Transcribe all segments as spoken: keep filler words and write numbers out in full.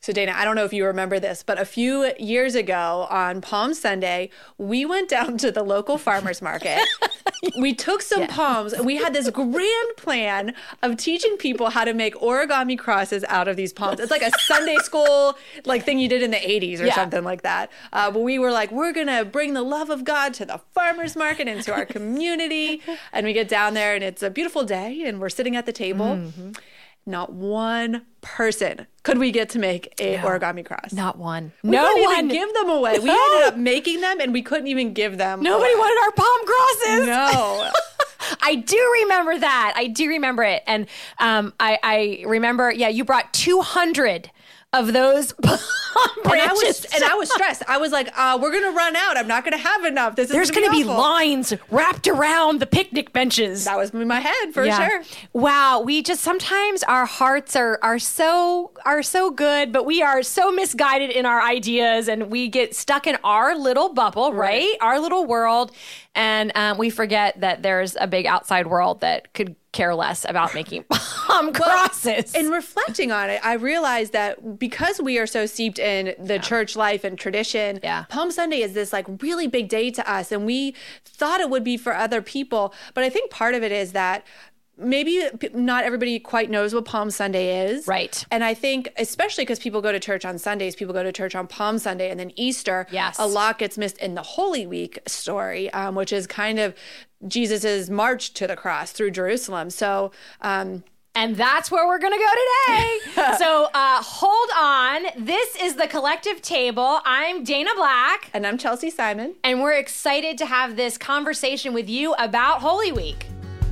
So Dana, I don't know if you remember this, but a few years ago on Palm Sunday, we went down to the local farmer's market. We took some yeah. palms and we had this grand plan of teaching people how to make origami crosses out of these palms. It's like a Sunday school like thing you did in the eighties or yeah. something like that. Uh, but we were like, we're going to bring the love of God to the farmer's market and to our community. And we get down there and it's a beautiful day and we're sitting at the table. Mm-hmm. Not one person could we get to make a no, origami cross. Not one. We no couldn't one. even give them away. We ended up making them and we couldn't even give them Nobody away. wanted our palm crosses. No. I do remember that. I do remember it. And um, I, I remember, yeah, you brought two hundred of those palm branches. And I was, and I was stressed. I was like, uh, we're going to run out. I'm not going to have enough. This is There's going to be, be lines wrapped around the picnic benches. That was in my head for yeah. sure. Wow. We just, sometimes our hearts are, are so, are so good, but we are so misguided in our ideas and we get stuck in our little bubble, right? right? Our little world. And um, we forget that there's a big outside world that could care less about making palm crosses. Well, in reflecting on it, I realized that because we are so steeped in the yeah. church life and tradition, yeah. Palm Sunday is this like really big day to us. And we thought it would be for other people. But I think part of it is that maybe not everybody quite knows what Palm Sunday is. Right. And I think, especially because people go to church on Sundays, people go to church on Palm Sunday and then Easter, yes. a lot gets missed in the Holy Week story, um, which is kind of Jesus's march to the cross through Jerusalem. So, um, and that's where we're going to go today. So uh, hold on. This is the Collective Table. I'm Dana Black. And I'm Chelsea Simon. And we're excited to have this conversation with you about Holy Week.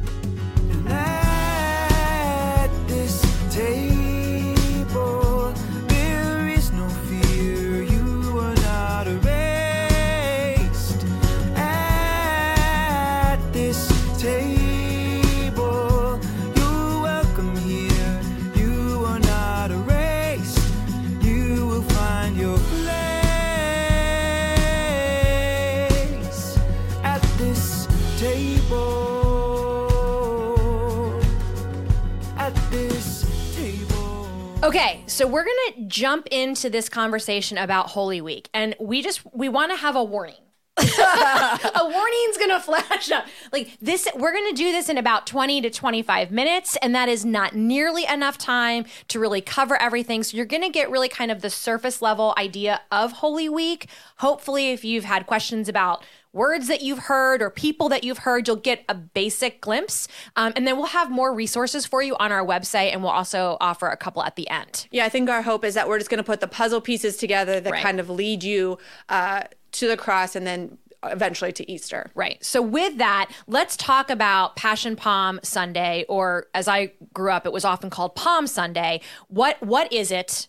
Table, there is no fear, you are not erased. At this table, you're welcome here, you are not erased. You will find your place at this table. Okay, so we're going to jump into this conversation about Holy Week, and we just, we want to have a warning. A warning's going to flash up. Like this, we're going to do this in about twenty to twenty-five minutes, and that is not nearly enough time to really cover everything. So you're going to get really kind of the surface level idea of Holy Week. Hopefully, if you've had questions about words that you've heard or people that you've heard, you'll get a basic glimpse. Um, and then we'll have more resources for you on our website, and we'll also offer a couple at the end. Yeah, I think our hope is that we're just going to put the puzzle pieces together that right. kind of lead you uh, to the cross and then eventually to Easter. Right. So with that, let's talk about Passion Palm Sunday, or as I grew up, it was often called Palm Sunday. What What is it?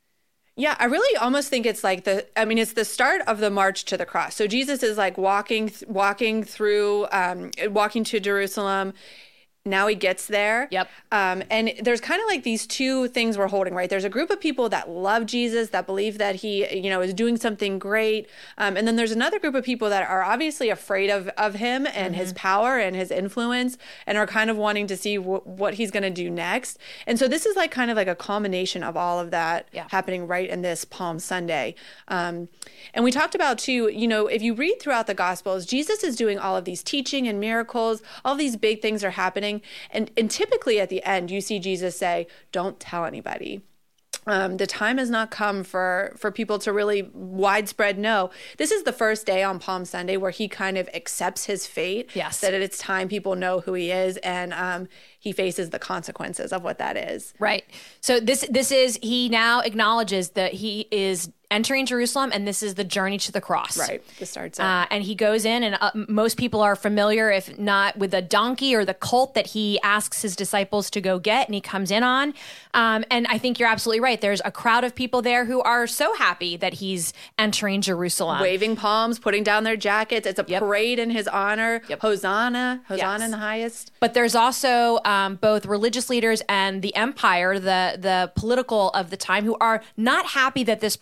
Yeah, I really almost think it's like the, I mean, it's the start of the march to the cross. So Jesus is like walking, walking through, um, walking to Jerusalem. Now he gets there. Yep. Um, and there's kind of like these two things we're holding, right? There's a group of people that love Jesus, that believe that he, you know, is doing something great. Um, and then there's another group of people that are obviously afraid of, of him and mm-hmm. his power and his influence, and are kind of wanting to see w- what he's going to do next. And so this is like kind of like a culmination of all of that yeah. happening right in this Palm Sunday. Um, and we talked about too, you know, if you read throughout the Gospels, Jesus is doing all of these teaching and miracles. All these big things are happening. And, and typically at the end, you see Jesus say, don't tell anybody. Um, the time has not come for, for people to really widespread know. This is the first day on Palm Sunday where he kind of accepts his fate. Yes. That it's time people know who he is, and um, he faces the consequences of what that is. Right. So this this is, he now acknowledges that he is entering Jerusalem, and this is the journey to the cross. Right. This starts. Uh, and he goes in, and uh, most people are familiar, if not with the donkey or the colt that he asks his disciples to go get, and he comes in on. Um, and I think you're absolutely right. There's a crowd of people there who are so happy that he's entering Jerusalem. Waving palms, putting down their jackets. It's a yep. parade in his honor. Yep. Hosanna. Hosanna yes. in the highest. But there's also um, both religious leaders and the empire, the, the political of the time, who are not happy that this person has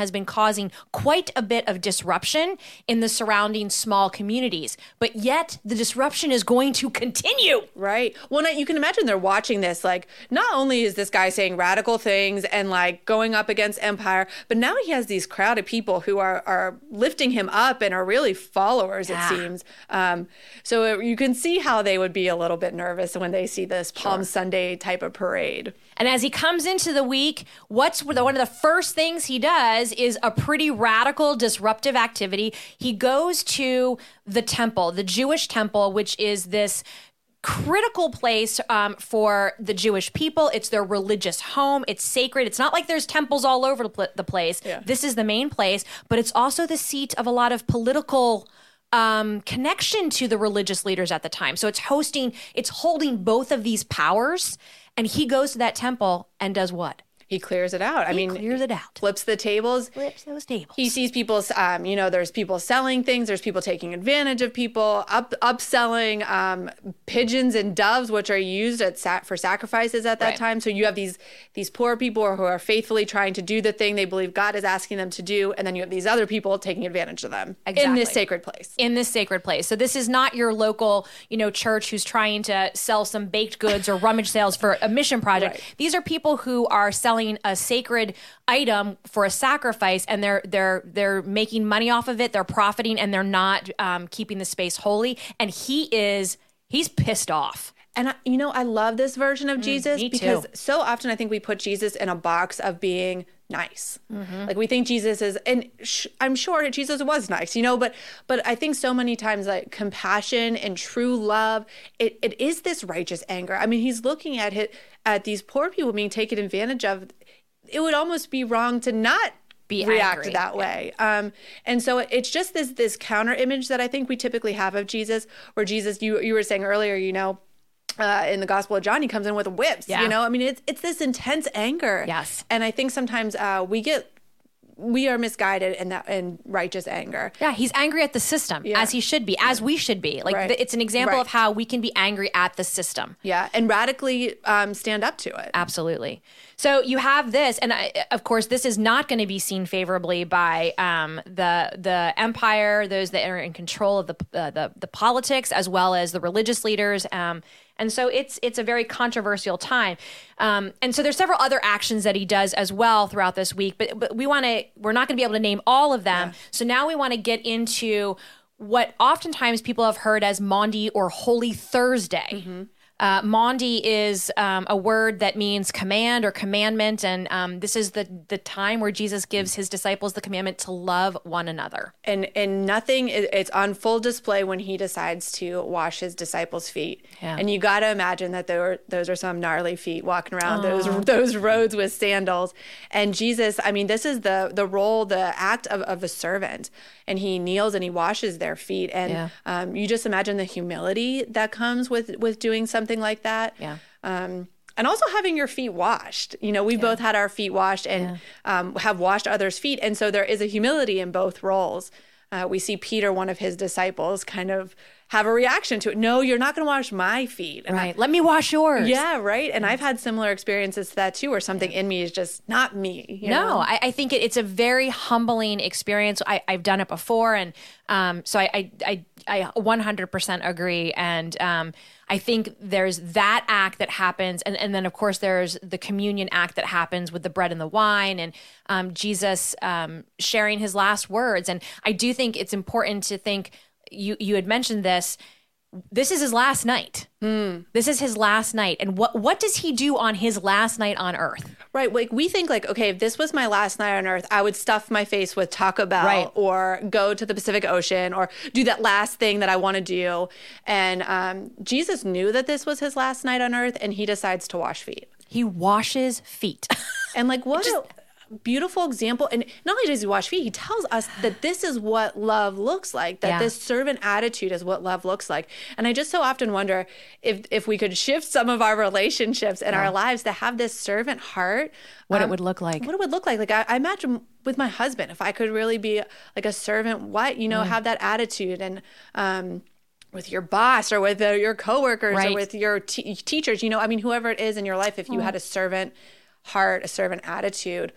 has been causing quite a bit of disruption in the surrounding small communities. But yet the disruption is going to continue. Right. Well, now you can imagine they're watching this. Like, not only is this guy saying radical things and like going up against empire, but now he has these crowd of people who are are lifting him up and are really followers, yeah. it seems. Um, so you can see how they would be a little bit nervous when they see this Palm sure. Sunday type of parade. And as he comes into the week, what's one of the first things he does is a pretty radical, disruptive activity. He goes to the temple, the Jewish temple, which is this critical place um, for the Jewish people. It's their religious home. It's sacred. It's not like there's temples all over the, pl- the place. Yeah. This is the main place, but it's also the seat of a lot of political um, connection to the religious leaders at the time. So it's hosting, it's holding both of these powers. And he goes to that temple and does what? He clears it out. I he mean, clears it out. Flips the tables. Flips those tables. He sees people, um, you know, there's people selling things. There's people taking advantage of people, up upselling um, pigeons and doves, which are used at sa- for sacrifices at that right. time. So you have these these poor people who are faithfully trying to do the thing they believe God is asking them to do. And then you have these other people taking advantage of them exactly. in this sacred place. In this sacred place. So this is not your local, you know, church who's trying to sell some baked goods or rummage sales for a mission project. Right. These are people who are selling a sacred item for a sacrifice, and they're they're they're making money off of it. They're profiting, and they're not um, keeping the space holy. And he is he's pissed off. And, I, you know, I love this version of Jesus mm, because too. so often I think we put Jesus in a box of being nice. Mm-hmm. Like we think Jesus is, and sh- I'm sure Jesus was nice, you know, but but I think so many times like compassion and true love, it, it is this righteous anger. I mean, he's looking at it, at these poor people being taken advantage of. It would almost be wrong to not be react angry. that way. Yeah. Um, and so it's just this this counter image that I think we typically have of Jesus, where Jesus, you you were saying earlier, you know, Uh, in the Gospel of John, he comes in with whips, yeah. you know? I mean, it's it's this intense anger. Yes. And I think sometimes uh, we get, we are misguided in that in righteous anger. Yeah, he's angry at the system, yeah. as he should be, as we should be. Like, right. th- it's an example right. of how we can be angry at the system. Yeah, and radically um, stand up to it. Absolutely. So you have this, and I, of course, this is not going to be seen favorably by um, the the empire, those that are in control of the uh, the, the politics, as well as the religious leaders. Um, and so it's it's a very controversial time. Um, and so there's several other actions that he does as well throughout this week, but but we want to we're not going to be able to name all of them. Yeah. So now we want to get into what oftentimes people have heard as Maundy or Holy Thursday. Mm-hmm. Uh, Maundy is um, a word that means command or commandment, and um, this is the the time where Jesus gives his disciples the commandment to love one another. And and nothing, it's on full display when he decides to wash his disciples' feet. Yeah. And you got to imagine that there were, those are some gnarly feet walking around those those roads with sandals. And Jesus, I mean, this is the the role, the act of, of a servant. And he kneels and he washes their feet. And yeah. um, you just imagine the humility that comes with, with doing something like that. Yeah. Um, and also having your feet washed. You know, we've yeah. both had our feet washed and yeah. um, have washed others' feet. And so there is a humility in both roles. Uh, we see Peter, one of his disciples, kind of have a reaction to it. No, you're not going to wash my feet. And right. I, Let me wash yours. Yeah, right. And I've had similar experiences to that too, where something in me is just not me. You no, know? I, I think it, it's a very humbling experience. I, I've done it before. And um, so I, I, I, I one hundred percent agree. And um, I think there's that act that happens. And, and then, of course, there's the communion act that happens with the bread and the wine and um, Jesus um, sharing his last words. And I do think it's important to think, You you had mentioned this. This is his last night. Mm. This is his last night. And what what does he do on his last night on earth? Right. Like we think like, okay, if this was my last night on earth, I would stuff my face with Taco Bell right. or go to the Pacific Ocean or do that last thing that I want to do. And um, Jesus knew that this was his last night on earth, and he decides to wash feet. He washes feet. And like what Just, a beautiful example. And not only does he wash feet, he tells us that this is what love looks like, that yeah. this servant attitude is what love looks like. And I just so often wonder if if we could shift some of our relationships and yeah. our lives to have this servant heart. What um, it would look like. What it would look like. Like I, I imagine with my husband, if I could really be like a servant, what, you know, mm. have that attitude. And um with your boss or with uh, your coworkers right. or with your t- teachers, you know, I mean, whoever it is in your life, if you mm. had a servant heart, a servant attitude,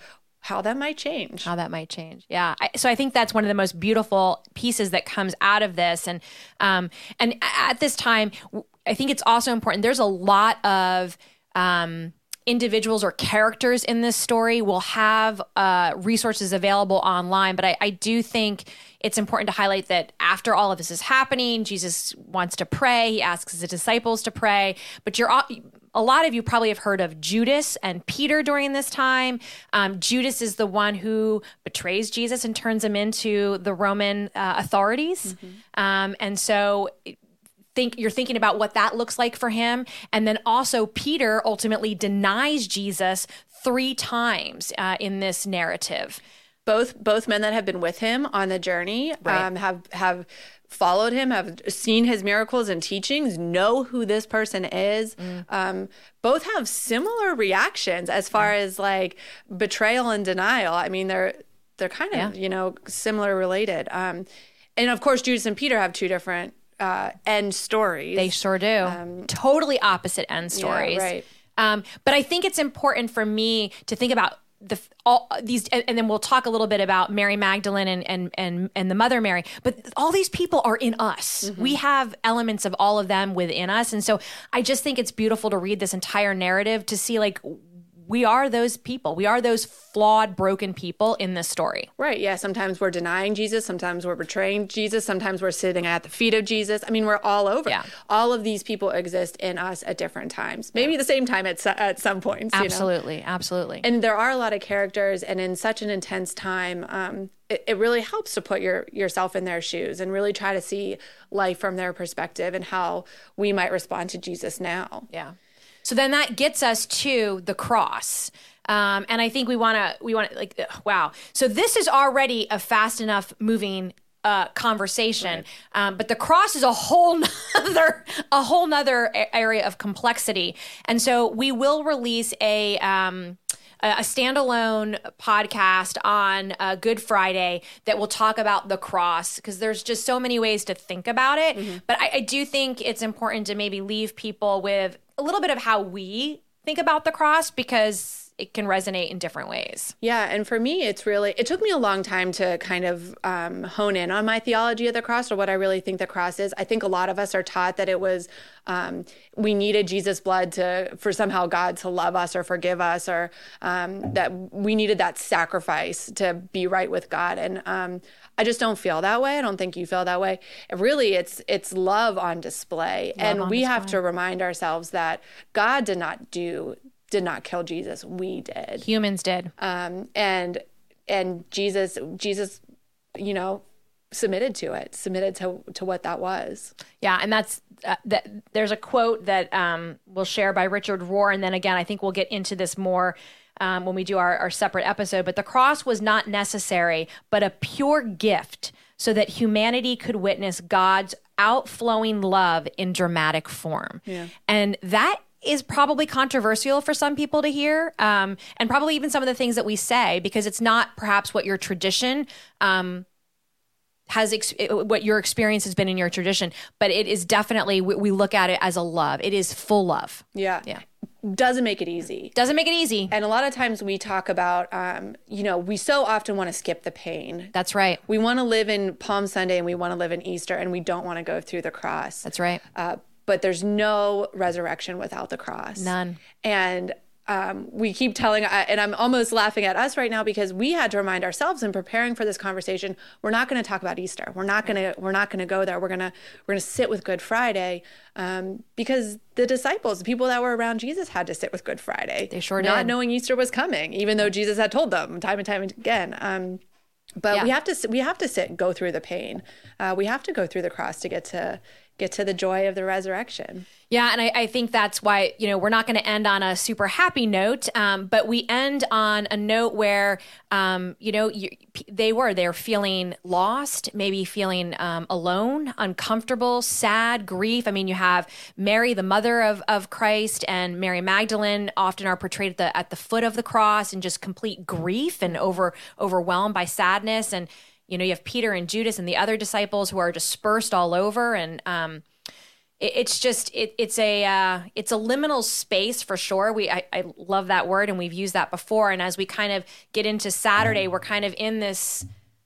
how that might change. How that might change. Yeah. I, so I think that's one of the most beautiful pieces that comes out of this. And, um, and at this time, I think it's also important. There's a lot of, um, individuals or characters in this story. Will have uh, resources available online, but I, I do think it's important to highlight that after all of this is happening, Jesus wants to pray. He asks his disciples to pray, but you're all, a lot of you probably have heard of Judas and Peter during this time. Um, Judas is the one who betrays Jesus and turns him into the Roman uh, authorities. Mm-hmm. Um, and so think you're thinking about what that looks like for him. And then also Peter ultimately denies Jesus three times uh, in this narrative. Both both men that have been with him on the journey Right. um, have have followed him, have seen his miracles and teachings, know who this person is. Mm. Um, both have similar reactions as far mm. as like betrayal and denial. I mean, they're they're kind of, yeah. you know, similar related. Um, and of course, Judas and Peter have two different uh, end stories. They sure do. Um, totally opposite end stories. Yeah, right. Um, but I think it's important for me to think about the all these, and, and then we'll talk a little bit about Mary Magdalene and and and and the Mother Mary. But all these people are in us. Mm-hmm. We have elements of all of them within us, and so I just think it's beautiful to read this entire narrative to see like we are those people. We are those flawed, broken people in this story. Right. Yeah. Sometimes we're denying Jesus. Sometimes we're betraying Jesus. Sometimes we're sitting at the feet of Jesus. I mean, we're all over. Yeah. All of these people exist in us at different times. Maybe the same time at, at some points. Absolutely. You know? Absolutely. And there are a lot of characters, and in such an intense time, um, it, it really helps to put your yourself in their shoes and really try to see life from their perspective and how we might respond to Jesus now. Yeah. So then that gets us to the cross. Um, and I think we want to, we want to like, wow. So this is already a fast enough moving uh, conversation. Right. Um, but the cross is a whole nother, a whole nother area of complexity. And so we will release a, um, a standalone podcast on uh, Good Friday that will talk about the cross, because there's just so many ways to think about it. Mm-hmm. But I, I do think it's important to maybe leave people with a little bit of how we think about the cross, because it can resonate in different ways. Yeah. And for me, it's really, it took me a long time to kind of um, hone in on my theology of the cross, or what I really think the cross is. I think a lot of us are taught that it was, um, we needed Jesus' blood to, for somehow God to love us or forgive us, or um, that we needed that sacrifice to be right with God. And um, I just don't feel that way. I don't think you feel that way. Really, it's it's love on display. Love and on we display. have to remind ourselves that God did not do did not kill Jesus. We did. Humans did. Um, and and Jesus, Jesus, you know, submitted to it, submitted to to what that was. Yeah, and that's uh, that. There's a quote that um, we'll share by Richard Rohr, and then again, I think we'll get into this more um, when we do our, our separate episode. But the cross was not necessary, but a pure gift, so that humanity could witness God's outflowing love in dramatic form. Yeah. And that is probably controversial for some people to hear, um, and probably even some of the things that we say, because it's not perhaps what your tradition um, has, ex- what your experience has been in your tradition, but it is definitely, we, we look at it as a love. It is full love. Yeah. Yeah. Doesn't make it easy. Doesn't make it easy. And a lot of times we talk about, um, you know, we so often want to skip the pain. That's right. We want to live in Palm Sunday and we want to live in Easter, and we don't want to go through the cross. That's right. Uh, but there's no resurrection without the cross. None. And um, we keep telling, and I'm almost laughing at us right now, because we had to remind ourselves in preparing for this conversation, we're not going to talk about Easter. We're not going to, we're not going to go there. We're going to, we're going to sit with Good Friday, um, because the disciples, the people that were around Jesus, had to sit with Good Friday. They sure did. Not knowing Easter was coming, even though Jesus had told them time and time again. Um, but Yeah. we have to, we have to sit, go through the pain. Uh, we have to go through the cross to get to, get to the joy of the resurrection. Yeah, and I, I think that's why, you know, we're not going to end on a super happy note, um, but we end on a note where, um, you know, you, they were, they're feeling lost, maybe feeling um, alone, uncomfortable, sad, grief. I mean, you have Mary, the mother of, of Christ, and Mary Magdalene often are portrayed at the, at the foot of the cross in just complete grief and over overwhelmed by sadness. And you know, you have Peter and Judas and the other disciples who are dispersed all over. And um, it, it's just it, it's a uh, it's a liminal space for sure. We I, I love that word, and we've used that before. And as we kind of get into Saturday, we're kind of in this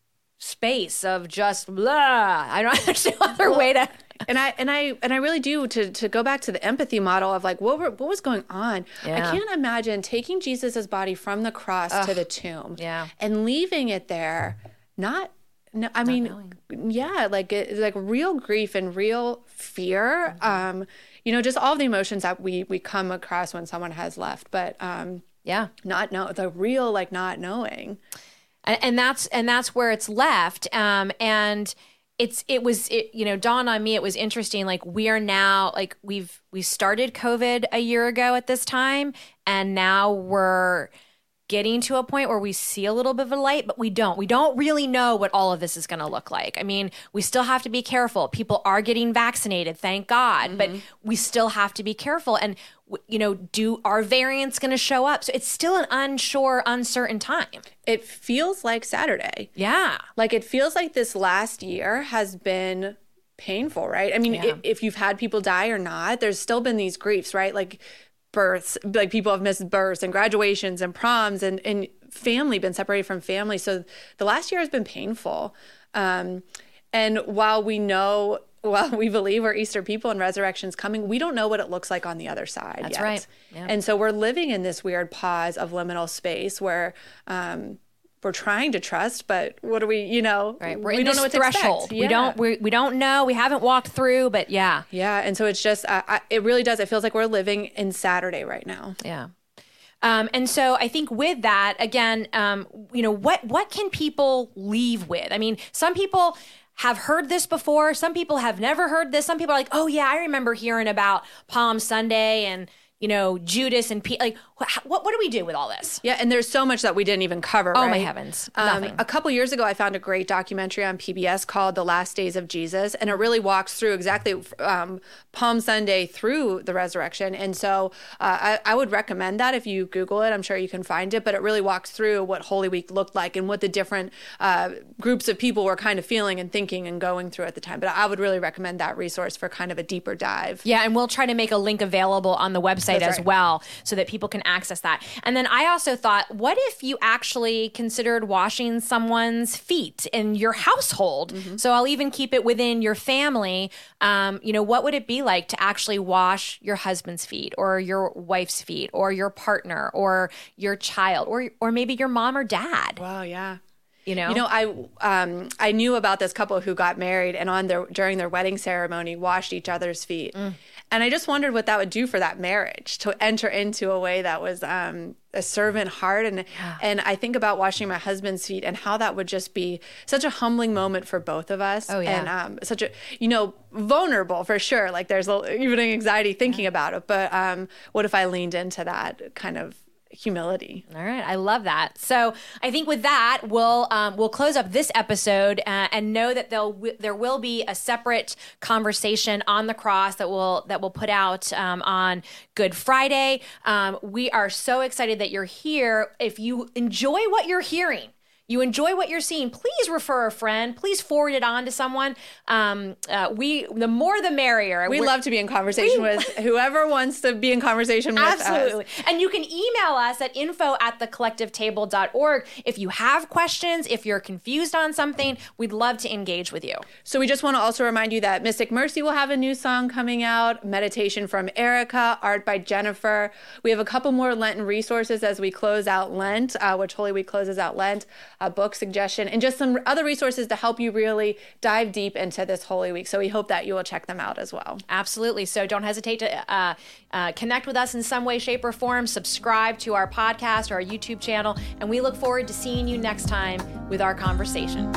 space of just blah. I don't understand other way to. And I and I and I really do to to go back to the empathy model of like what were, what was going on. Yeah. I can't imagine taking Jesus's body from the cross Ugh. to the tomb, yeah. and leaving it there. Not, no, I not mean, knowing. yeah, like it, like real grief and real fear. Mm-hmm. Um, you know, just all the emotions that we we come across when someone has left. But um, yeah, not know the real like not knowing, and, and that's and that's where it's left. Um, and. It's, it was, it, you know, dawned on me, it was interesting. Like we are now, like we've, we started COVID a year ago at this time. And now we're getting to a point where we see a little bit of a light, but we don't, we don't really know what all of this is going to look like. I mean, we still have to be careful. People are getting vaccinated, thank God, mm-hmm. but we still have to be careful. And, you know, do our variants going to show up? So it's still an unsure, uncertain time. It feels like Saturday. Yeah. Like it feels like this last year has been painful, right? I mean, Yeah. if, if you've had people die or not, there's still been these griefs, right? Like births, like people have missed births and graduations and proms and, and family, been separated from family. So the last year has been painful. Um, and while we know, while we believe we're Easter people and resurrection's coming, we don't know what it looks like on the other side That's yet. right. Yeah. And so we're living in this weird pause of liminal space where um, we're trying to trust, but what do we, you know, Right. We're we in don't this know what threshold. to expect. We Yeah. don't, we, we don't know. We haven't walked through, but yeah. Yeah. And so it's just, uh, I, it really does. It feels like we're living in Saturday right now. Yeah. Um, and so I think with that, again, um, you know, what, what can people leave with? I mean, some people have heard this before. Some people have never heard this. Some people are like, oh yeah, I remember hearing about Palm Sunday and, you know, Judas and Pete. Like, what what do we do with all this? Yeah, and there's so much that we didn't even cover. Oh right? my heavens, Um, nothing. a couple years ago, I found a great documentary on P B S called "The Last Days of Jesus," and it really walks through exactly um, Palm Sunday through the resurrection. And so, uh, I, I would recommend that if you Google it. I'm sure you can find it. But it really walks through what Holy Week looked like and what the different uh, groups of people were kind of feeling and thinking and going through at the time. But I would really recommend that resource for kind of a deeper dive. Yeah, and we'll try to make a link available on the website That's as right. well so that people can access that. And then I also thought, what if you actually considered washing someone's feet in your household? Mm-hmm. So I'll even keep it within your family. Um, you know, what would it be like to actually wash your husband's feet or your wife's feet or your partner or your child or or maybe your mom or dad? Wow, yeah. You know, You know, I um, I knew about this couple who got married and on their during their wedding ceremony washed each other's feet, mm. and I just wondered what that would do for that marriage to enter into a way that was um, a servant heart, and Yeah. and I think about washing my husband's feet and how that would just be such a humbling moment for both of us. Oh, yeah. and um, such a you know vulnerable for sure. Like there's a, even anxiety thinking yeah. about it, but um, what if I leaned into that kind of humility? All right, I love that. So I think with that, we'll um, we'll close up this episode uh, and know that there'll there will be a separate conversation on the cross that we'll that we'll put out um, on Good Friday. Um, we are so excited that you're here. If you enjoy what you're hearing, you enjoy what you're seeing, please refer a friend. Please forward it on to someone. Um, uh, we the more the merrier. We We're- love to be in conversation we- with whoever wants to be in conversation with us. Absolutely. And you can email us at info at the collective table dot org. If you have questions, if you're confused on something, we'd love to engage with you. So we just want to also remind you that Mystic Mercy will have a new song coming out, meditation from Erica, art by Jennifer. We have a couple more Lenten resources as we close out Lent, uh, which Holy Week closes out Lent, a book suggestion, and just some other resources to help you really dive deep into this Holy Week. So we hope that you will check them out as well. Absolutely. So don't hesitate to uh, uh, connect with us in some way, shape, or form. Subscribe to our podcast or our YouTube channel, and we look forward to seeing you next time with our conversation.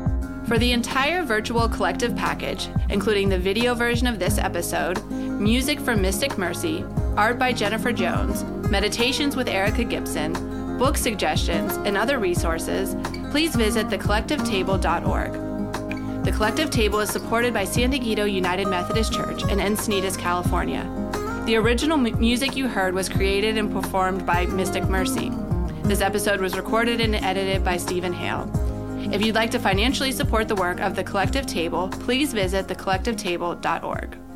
For the entire virtual collective package, including the video version of this episode, music from Mystic Mercy, art by Jennifer Jones, meditations with Erica Gibson, book suggestions, and other resources, please visit the collective table dot org. The Collective Table is supported by San Diego United Methodist Church in Encinitas, California. The original m- music you heard was created and performed by Mystic Mercy. This episode was recorded and edited by Stephen Hale. If you'd like to financially support the work of The Collective Table, please visit the collective table dot org.